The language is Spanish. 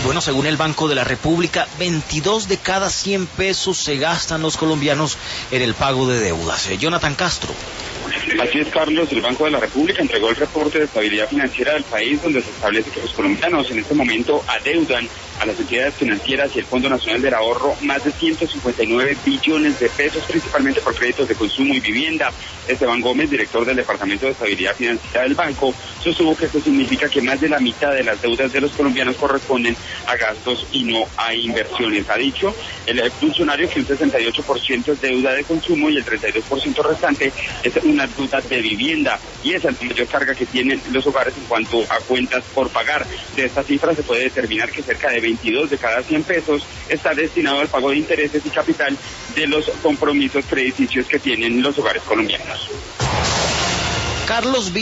Bueno, según el Banco de la República, 22 de cada 100 pesos se gastan los colombianos en el pago de deudas. Jonathan Castro. Así es, Carlos. El Banco de la República entregó el reporte de estabilidad financiera del país, donde se establece que los colombianos en este momento adeudan a las entidades financieras y el Fondo Nacional del Ahorro más de 159 billones de pesos, principalmente por créditos de consumo y vivienda. Esteban Gómez, director del Departamento de Estabilidad Financiera del banco, sostuvo que esto significa que más de la mitad de las deudas de los colombianos corresponden a gastos y no a inversiones. Ha dicho el funcionario que un 68% es deuda de consumo y el 32% restante es una deuda de vivienda, y esa es la mayor carga que tienen los hogares en cuanto a cuentas por pagar. De esta cifra se puede determinar que cerca de 22 de cada 100 pesos está destinado al pago de intereses y capital de los compromisos crediticios que tienen los hogares colombianos. Carlos